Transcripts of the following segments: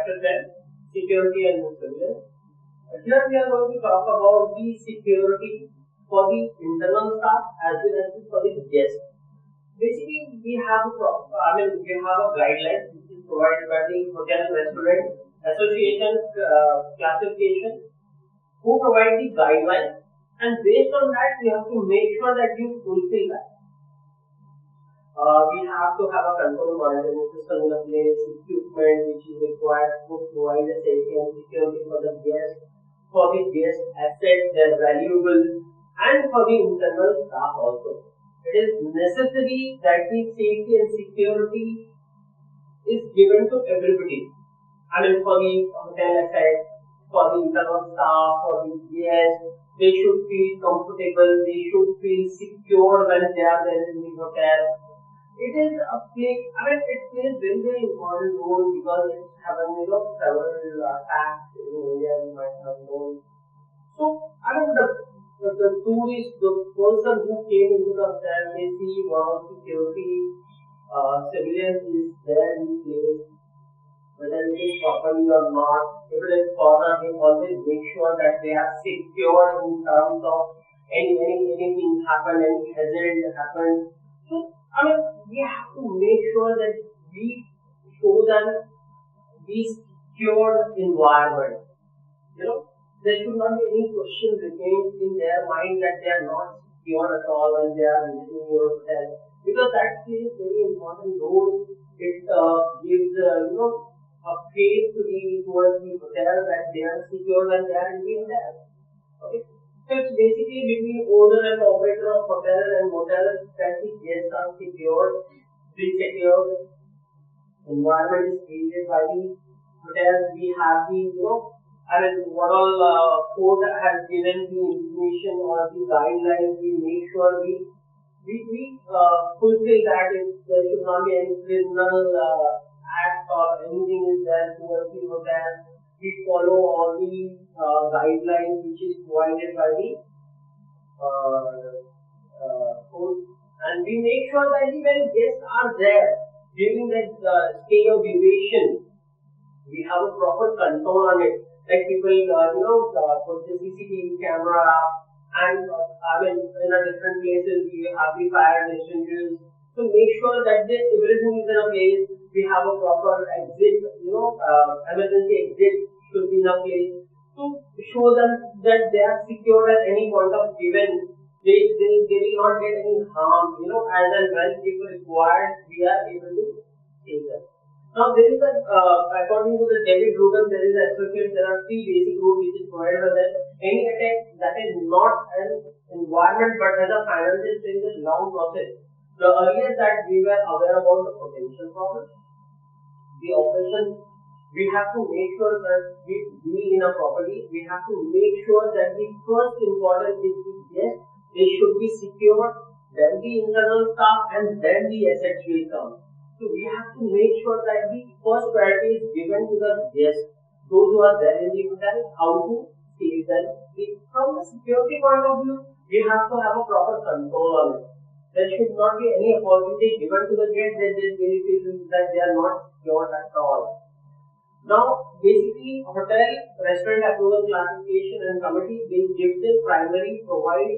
factors as security and surveillance. Here we are going to talk about the security for the internal staff as well as for the guests. Basically, we have a guideline which is provided by the Hotel and Restaurant Association classification, who provide the guidelines, and based on that, we have to make sure that you fulfill that. We have to have a control monitoring system in a place, equipment which is required to provide a safety and security for the guest assets, their valuables, and for the internal staff also. It is necessary that the safety and security is given to everybody. For the hotel assets, for the internal staff, for the guests, they should feel comfortable, they should feel secure when they are there in the hotel. It is a place, it plays very, very important role because it's having, several facts in India we might have known. So, the tourist, the person who came into the hotel, they see security, civilians is there in the place, whether it is properly or not. If it is foreign, they always make sure that they are secure in terms of anything happen, any hazard happen. So, we have to make sure that we show them this secure environment. There should not be any question remains in their mind that they are not secure at all when they are visiting your hotel, because that plays very important role. It gives a faith towards the hotel that they are secure when they are in the hotel. Okay. So it's basically between owner and operator of hotel and motel that the guests are secure. The secure environment is created by the hotel. We have the what all code has given the information or the guidelines. We make sure we fulfill that. There should not be any criminal act or anything is there towards the hotel. We follow all the guidelines which is provided by the code, and we make sure that when guests are there during that stay of duration, we have a proper control on it. Like people, put the CCTV camera, and in a different places we have the fire extinguishers. So make sure that everything is in a place. We have a proper exit, emergency exit should be in a place to show them that they are secure at any point of given. They will not get any harm. As and when people required, we are able to save them. Now there is according to the David Rubin, there is there are three basic rules which is provided by that. Any attack that is not an environment but has a financial change is long process. The earlier that we were aware about the potential problems, the operations, we have to make sure that we deal in a properly. We have to make sure that the first important is the guest, they should be secure, then the internal staff, and then the assets will come. So we have to make sure that the first priority is given to the guests, those who are there in the hotel, how to save them. From the security point of view, we have to have a proper control on it. There should not be any opportunity given to the guests that they feel that they are not secure at all. Now, basically, hotel, restaurant approval classification and committee, they give the primary provide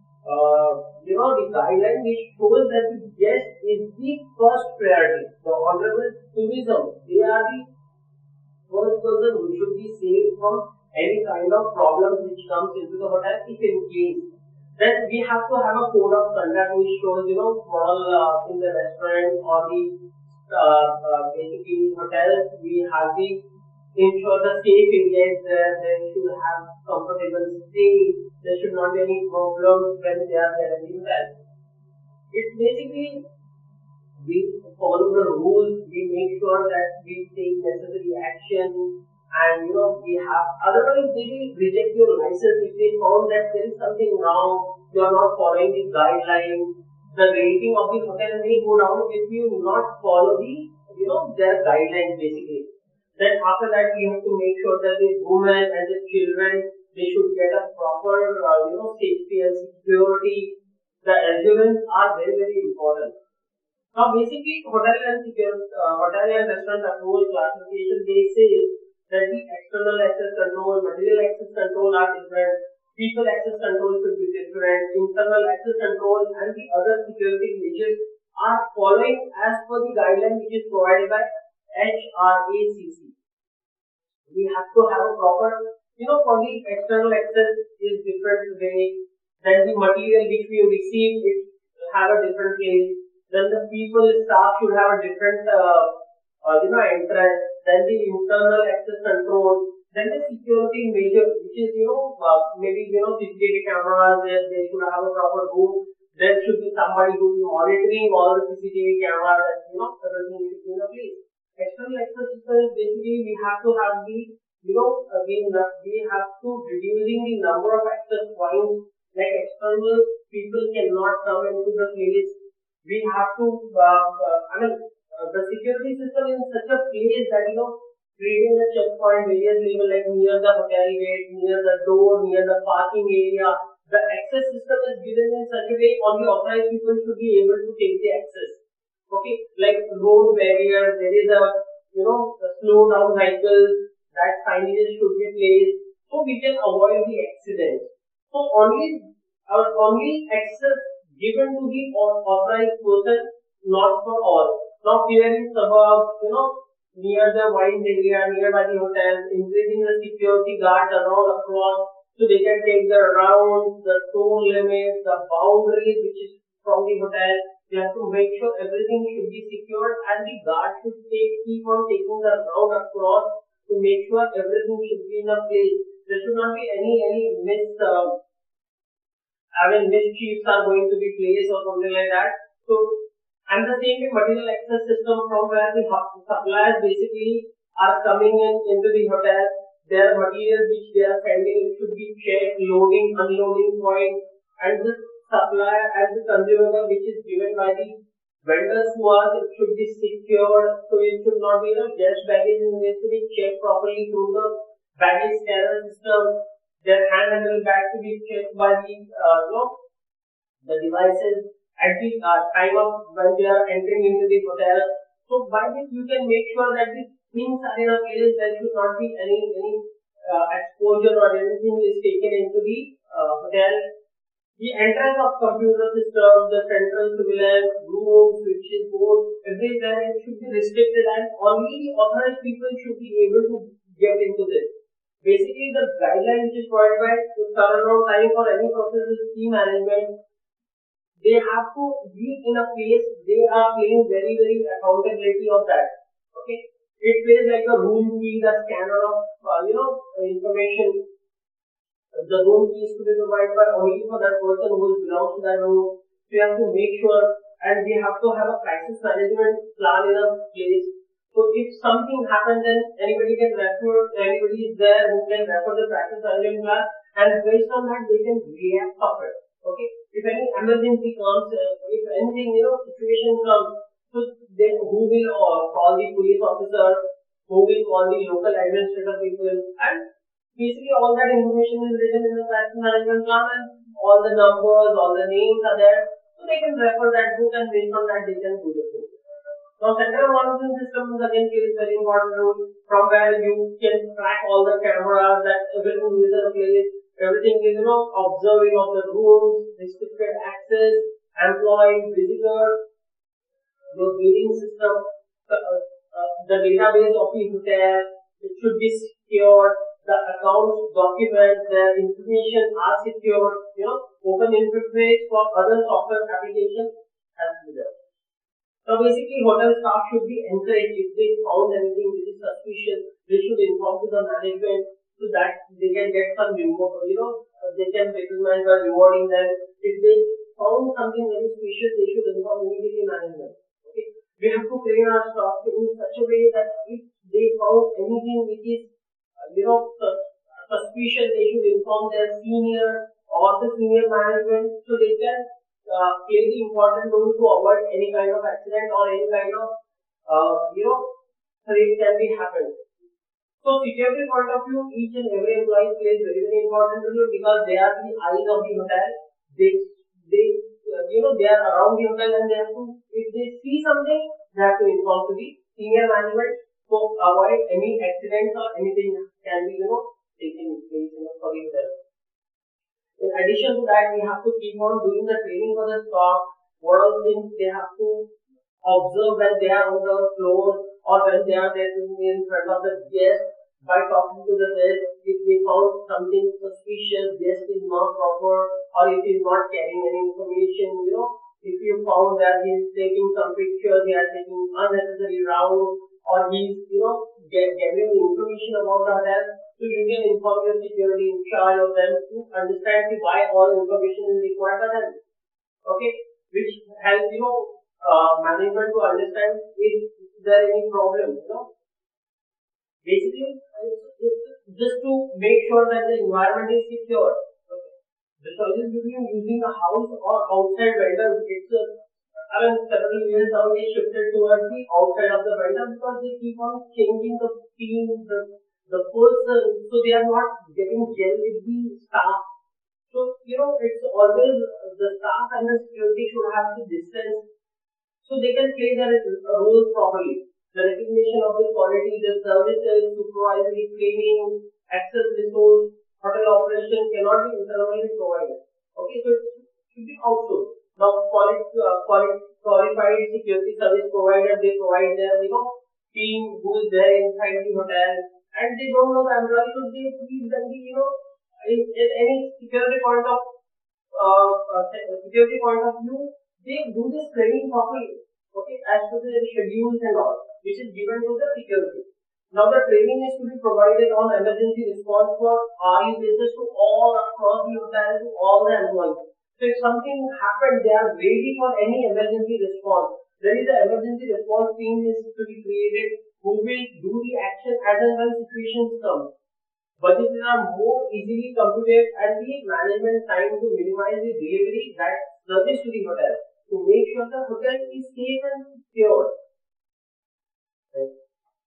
the guideline which shows that the guest is the first priority. The honorable tourism, they are the first person who should be saved from any kind of problem which comes into the hotel if in case. Then we have to have a code of conduct which shows, all in the restaurant or the basically hotels, we have the ensure the safe areas there, they should have comfortable stay, there should not be any problems when they are there in the hotel. It's basically, we follow the rules, we make sure that we take necessary action, and we have, otherwise they will reject your license if they found that there is something wrong, you are not following the guidelines. The rating of the hotel may go down if you not follow the their guidelines basically. Then after that we have to make sure that the women and the children, they should get a proper safety and security. The elements are very, very important. Now basically hotel and restaurant approval classification, they say that the external access control, material access control are different, people access control should be different, internal access control and the other security measures are following as per the guideline which is provided by HRACC. We have to have a proper, for the external access is different way, then the material which we receive it have a different place, then the people, staff should have a different, entrance, then the internal access control, then the security measure, which is, maybe, CCTV cameras, they should have a proper room, there should be somebody who is monitoring all the CCTV cameras, and, everything should be in a place. External access system is basically we have to have the, we have to reducing the number of access points, like external people cannot come into the place. We have to, the security system in such a place that, creating a checkpoint various level like near the hotel gate, near the door, near the parking area. The access system is given in such a way only authorized people should be able to take the access. Okay, like road barriers, there is a, slow down vehicles, that signage should be placed, so we can avoid the accidents. So only access given to the authorized person, not for all. Now here in suburbs, near the wine area, nearby the hotel, increasing the security guards around across, so they can take the rounds, the stone limits, the boundaries which is from the hotel. We have to make sure everything should be secured and the guard should keep on taking the round across to make sure everything should be in a place. There should not be any mischiefs are going to be placed or something like that. So, and the same way material access system from where the suppliers basically are coming into the hotel, their material which they are sending should be checked, loading, unloading point, and the supplier and the consumable which is given by the vendors who are, it should be secured, so it should not be, just baggage, it needs to be checked properly through the baggage scanner system. Their handheld bag to be checked by the devices at the time of when they are entering into the hotel. So by this you can make sure that the things are in a place, there should not be any exposure or anything is taken into the hotel. The entrance of computer systems, the central surveillance, rooms, switches, boards, everywhere it should be restricted and only the authorized people should be able to get into this. Basically, the guideline which is provided by turnaround time for any process is key management. They have to be in a place, they are playing very, very accountability of that. Okay. It plays like a room key, the scanner of, information. The room key is to be provided by only for that person who belongs to that room. So you have to make sure, and we have to have a crisis management plan in a place. So if something happens, then anybody is there who can refer the crisis management plan, and based on that they can react of it. Okay. If any emergency comes, if anything, situation comes, so then who will call the police officer, who will call the local administrative people, and basically all that information is written in the crisis management plan and all the numbers, all the names are there, so they can refer that book and based on that they can do the thing. Now central monitoring system again plays very important role, from where you can track all the cameras, that everything is in a place, everything is observing of the rooms, restricted access, employee, visitor, your billing system, the database of the hotel, it should be secured. The accounts, documents, their information are secured, open interface for other software applications has to be there. So basically hotel staff should be encouraged if they found anything which is suspicious, they should inform to the management so that they can get some reward, they can recognize by rewarding them. If they found something very suspicious, they should inform immediately management. Okay. We have to train our staff in such a way that if they found anything which is suspicious, they should inform their senior or the senior management so they can play the important role to avoid any kind of accident or any kind of threat can be happened. So security point of view, each and every employee plays very, very important role because they are the eyes of the hotel. They are around the hotel and they have to, if they see something, they have to inform to the senior management. So So avoid any accidents or anything can be, taken place for the hotel. In addition to that, we have to keep on doing the training for the staff. What all things they have to observe when they are on the floor or when they are there in front of the guest. By talking to the guest, if they found something suspicious, guest is not proper or if he is not carrying any information, if you found that he is taking some pictures, he is taking unnecessary rounds, or he is, gathering information about the hotel, so you can inform your security in charge of them to understand why all information is required for them. Okay, which helps management to understand if there any problem. Basically, it's just to make sure that the environment is secure. Okay. The choices between using a house or outside vendors, several years now they shifted towards the outside of the vendor because they keep on changing the team, the person, so they are not getting gel with the staff. So, it's always the staff and the security should have the distance so they can play their roles properly. The recognition of the quality, the services, supervisory training, access resource, hotel operation cannot be internally provided. Okay, so it should be outsourced. Now, qualified security service provider, they provide their, team who is there inside the hotel, and they don't know the employee, so they leave them the, in any security point of view, they do this training properly. Okay, as per the schedules and all, which is given to the security. Now the training is to be provided on emergency response for RE basis to all across the hotel, to all the employees. So if something happened, they are ready for any emergency response. There is an emergency response team is to be created who will do the action as and when situations come. Budgets are more easily computed and the management time to minimize the delivery that service to the hotel to make sure the hotel is safe and secure. Right.